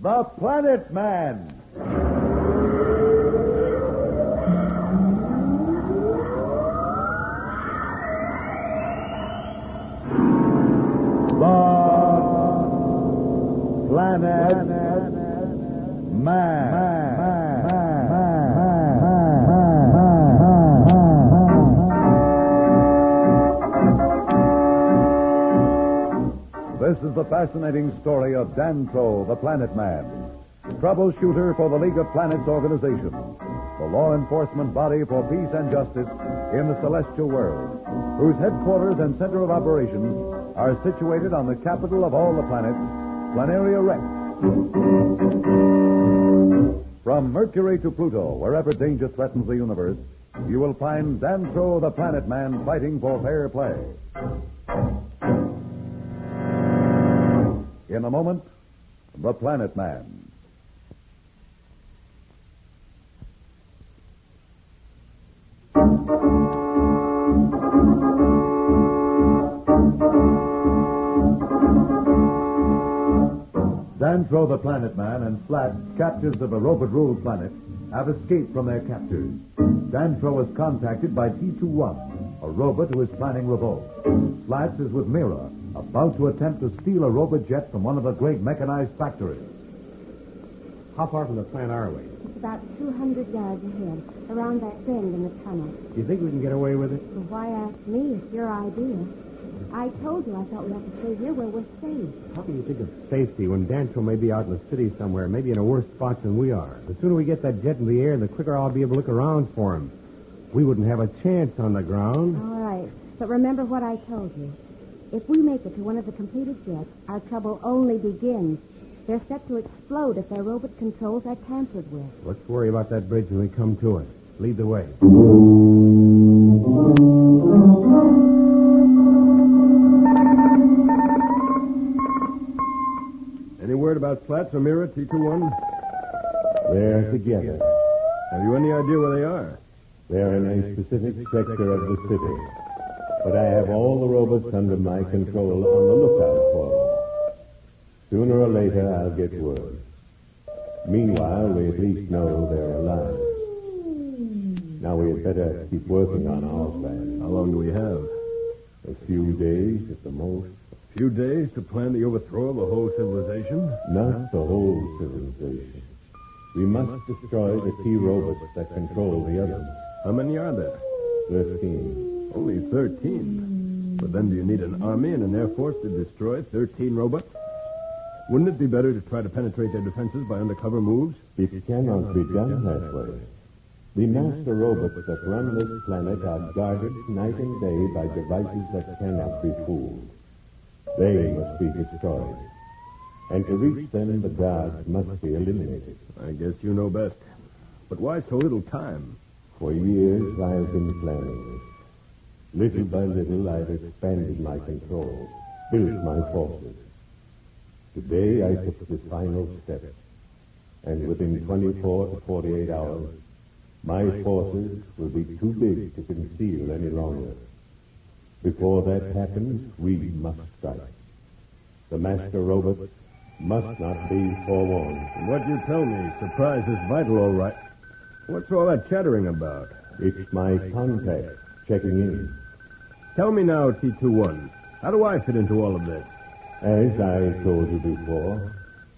The Planet Man. The Planet Man. This is the fascinating story of Dantro, the Planet Man, troubleshooter for the League of Planets organization, the law enforcement body for peace and justice in the celestial world, whose headquarters and center of operations are situated on the capital of all the planets, Planaria Rex. From Mercury to Pluto, wherever danger threatens the universe, you will find Dantro, the Planet Man, fighting for fair play. In a moment, the Planet Man. Dantro, the Planet Man, and Slats, captives of a robot-ruled planet, have escaped from their captors. Dantro is contacted by T-21, a robot who is planning revolt. Slats is with Mira, about to attempt to steal a robot jet from one of the great mechanized factories. How far from the plant are we? It's about 200 yards ahead, around that bend in the tunnel. Do you think we can get away with it? Well, why ask me? It's your idea. I told you I thought we had to stay here where we're safe. How can you think of safety when Dantro may be out in the city somewhere, maybe in a worse spot than we are? The sooner we get that jet in the air, the quicker I'll be able to look around for him. We wouldn't have a chance on the ground. All right, but remember what I told you. If we make it to one of the completed jets, our trouble only begins. They're set to explode if their robot controls are tampered with. Let's worry about that bridge when we come to it. Lead the way. Any word about Slats or Mira, T-21? They're together. Have you any idea where they are? They're in a specific sector of the city. But I have all the robots under my control on the lookout for them. Sooner or later, I'll get word. Meanwhile, we at least know they're alive. Now we had better keep working on our plan. How long do we have? A few days at the most. A few days to plan the overthrow of a whole civilization? Not the whole civilization. We must destroy the key robots that control the others. How many are there? 13. Only 13. But then do you need an army and an air force to destroy 13 robots? Wouldn't it be better to try to penetrate their defenses by undercover moves? It cannot be done that way. The master robots that run this planet are guarded night and day by devices that cannot be fooled. They must be destroyed. And to reach them, the guards must be eliminated. I guess you know best. But why so little time? For years, I have been planning this. Little by little, I've expanded my control, built my forces. Today, I took the final step. And within 24 to 48 hours, my forces will be too big to conceal any longer. Before that happens, we must strike. The master robots must not be forewarned. And what you tell me, surprise is vital, all right. What's all that chattering about? It's my contact checking in. Tell me now, T-21, how do I fit into all of this? As I told you before,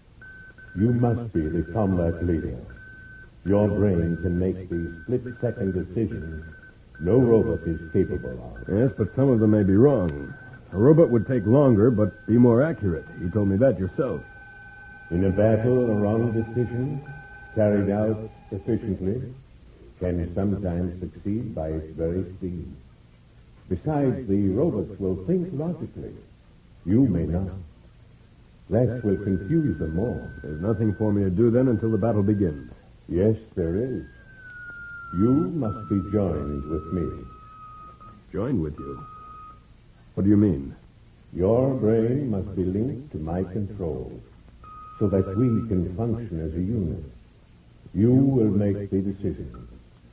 you must be the combat leader. Your brain can make the split-second decisions no robot is capable of. Yes, but some of them may be wrong. A robot would take longer, but be more accurate. You told me that yourself. In a battle, a wrong decision, carried out efficiently, can sometimes succeed by its very speed. Besides, the robots will think logically. You may not. That will confuse them more. There's nothing for me to do then until the battle begins. Yes, there is. You must be joined with me. Joined with you? What do you mean? Your brain must be linked to my control so that we can function as a unit. You will make the decisions.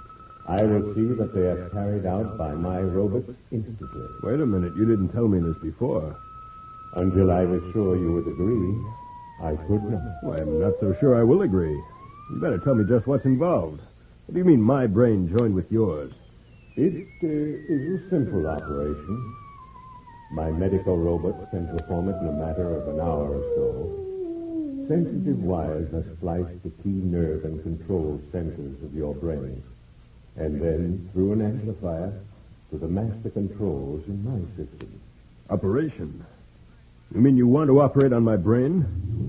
I will see that they are carried out by my robots instantly. Wait a minute. You didn't tell me this before. Until I was sure you would agree, I could not. Well, I'm not so sure I will agree. You better tell me just what's involved. What do you mean my brain joined with yours? It is a simple operation. My medical robots can perform it in a matter of an hour or so. Sensitive wires are spliced to key nerve and control centers of your brain. And then, through an amplifier, to the master controls in my system. Operation? You mean you want to operate on my brain?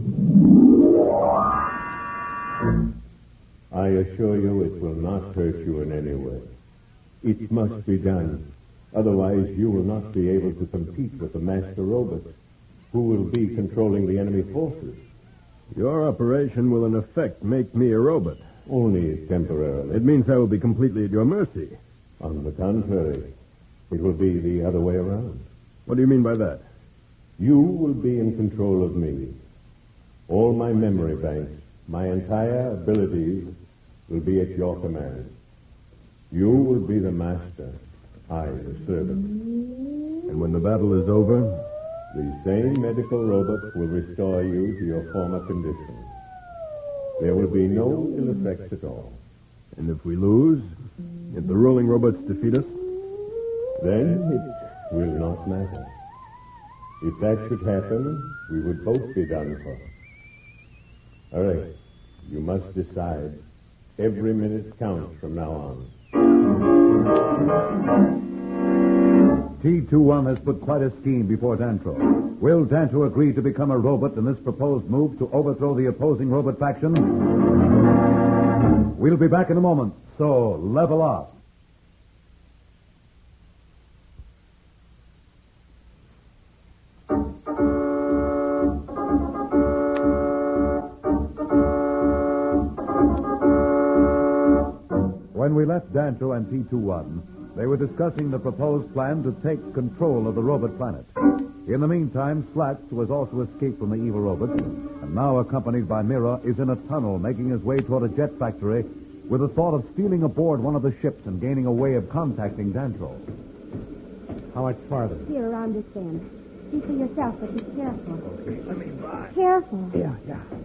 I assure you it will not hurt you in any way. It must be done. Otherwise, you will not be able to compete with the master robots, who will be controlling the enemy forces. Your operation will, in effect, make me a robot. Only temporarily. It means I will be completely at your mercy. On the contrary, it will be the other way around. What do you mean by that? You will be in control of me. All my memory banks, my entire abilities will be at your command. You will be the master, I the servant. And when the battle is over? The same medical robots will restore you to your former condition. There will be no ill effects at all. And if we lose? If the rolling robots defeat us? Then it will not matter. If that should happen, we would both be done for. All right. You must decide. Every minute counts from now on. T-21 has put quite a scheme before Dantro. Will Dantro agree to become a robot in this proposed move to overthrow the opposing robot faction? We'll be back in a moment, so level off. When we left Dantro and T-21, they were discussing the proposed plan to take control of the robot planet. In the meantime, Slats, who has also escaped from the evil robots, and now accompanied by Mira, is in a tunnel making his way toward a jet factory with the thought of stealing aboard one of the ships and gaining a way of contacting Dantro. How much farther? Here, around this bend. See for yourself, but be careful. Okay, let me by. Careful. Yeah.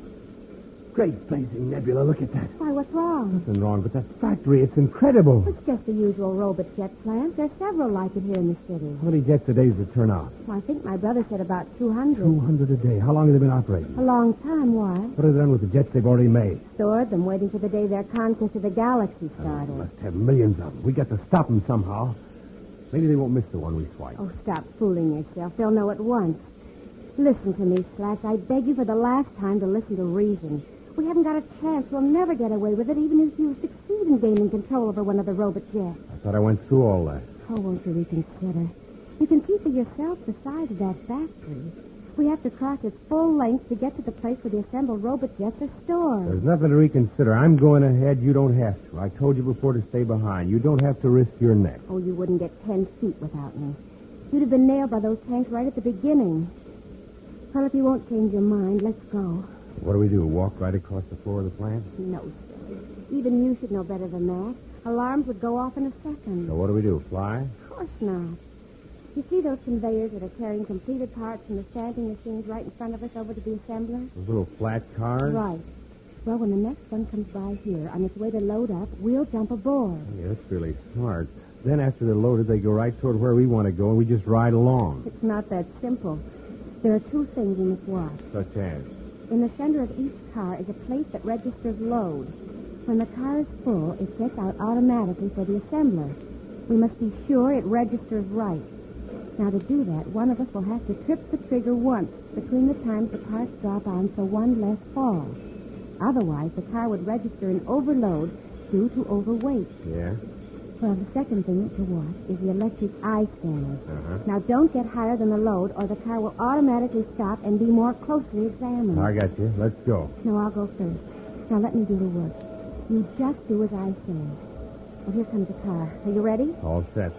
Great blazing nebula, look at that. Why, what's wrong? Nothing wrong, but that factory, it's incredible. It's just the usual robot jet plant. There's several like it here in the city. How many jets a day does it turn out? Well, I think my brother said about 200. 200 a day. How long have they been operating? A long time, why? What have they done with the jets they've already made? Stored them, waiting for the day their conquest of the galaxy started. Must have millions of them. We got to stop them somehow. Maybe they won't miss the one we swipe. Oh, stop fooling yourself. They'll know at once. Listen to me, Slats. I beg you for the last time to listen to reason. We haven't got a chance. We'll never get away with it, even if you succeed in gaining control over one of the robot jets. I thought I went through all that. Oh, won't you reconsider? You can see for yourself the size of that factory. We have to cross its full length to get to the place where the assembled robot jets are stored. There's nothing to reconsider. I'm going ahead. You don't have to. I told you before to stay behind. You don't have to risk your neck. Oh, you wouldn't get 10 feet without me. You'd have been nailed by those tanks right at the beginning. Well, if you won't change your mind, let's go. What do we do? Walk right across the floor of the plant? No, sir. Even you should know better than that. Alarms would go off in a second. So what do we do? Fly? Of course not. You see those conveyors that are carrying completed parts from the stamping machines right in front of us over to the assembler? Those little flat cars? Right. Well, when the next one comes by here, on its way to load up, we'll jump aboard. Yeah, that's really smart. Then after they're loaded, they go right toward where we want to go, and we just ride along. It's not that simple. There are two things you must watch. Such as? In the center of each car is a plate that registers load. When the car is full, it gets out automatically for the assembler. We must be sure it registers right. Now, to do that, one of us will have to trip the trigger once between the times the parts drop on so one less falls. Otherwise, the car would register an overload due to overweight. Yeah? Well, the second thing to watch is the electric eye scanners. Uh-huh. Now, don't get higher than the load, or the car will automatically stop and be more closely examined. I got you. Let's go. No, I'll go first. Now, let me do the work. You just do as I say. Well, here comes the car. Are you ready? All set.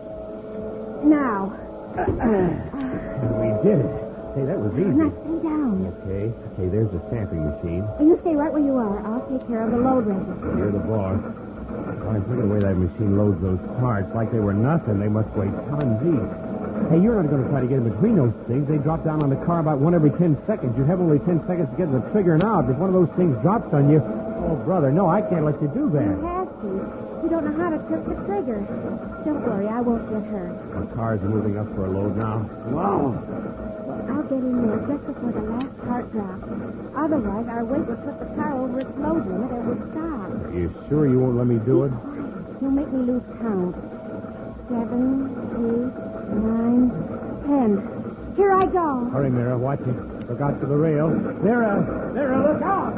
Now. We did it. Hey, that was easy. Now, stay down. Okay, there's the stamping machine. And you stay right where you are. I'll take care of the load register. You're the boss. Well, I think the way that machine loads those parts, like they were nothing, they must weigh tons each. Hey, you're not going to try to get in between those things. They drop down on the car about one every 10 seconds. You have only 10 seconds to get to the trigger and out. If one of those things drops on you... Oh, brother, no, I can't let you do that. You have to. You don't know how to trip the trigger. Don't worry, I won't get hurt. The car's moving up for a load now. Wow. I'll get in there just before the last cart drops. Otherwise, our weight will put the car over its load limit and we'll stop. Are you sure you won't let me do it? You'll make me lose count. 7, 8, 9, 10. Here I go. Hurry, Mira. Watch it. Look out for the rail. Mira, look out!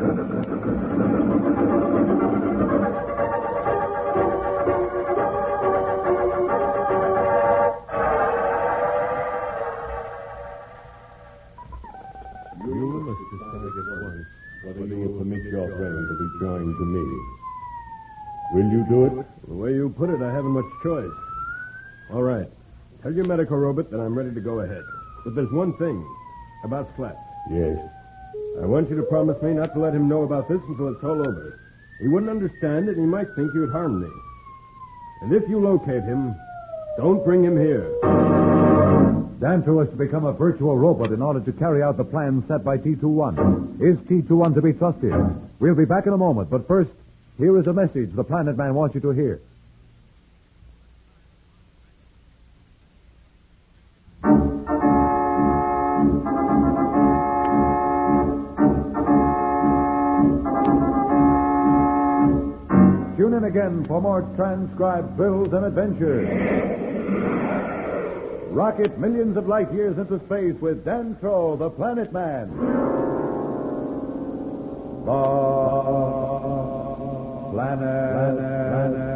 You must decide at once whether you will permit your friend to be joined to me. Will you do it? The way you put it, I haven't much choice. All right. Tell your medical robot that I'm ready to go ahead. But there's one thing about Slats. Yes. I want you to promise me not to let him know about this until it's all over. He wouldn't understand it, and he might think you'd harm me. And if you locate him, don't bring him here. Danto is to become a virtual robot in order to carry out the plan set by T-21. Is T-21 to be trusted? We'll be back in a moment, but first, here is a message the Planet Man wants you to hear. Tune in again for more transcribed thrills and adventures. Rocket millions of light years into space with Dantro, the Planet Man. The Planet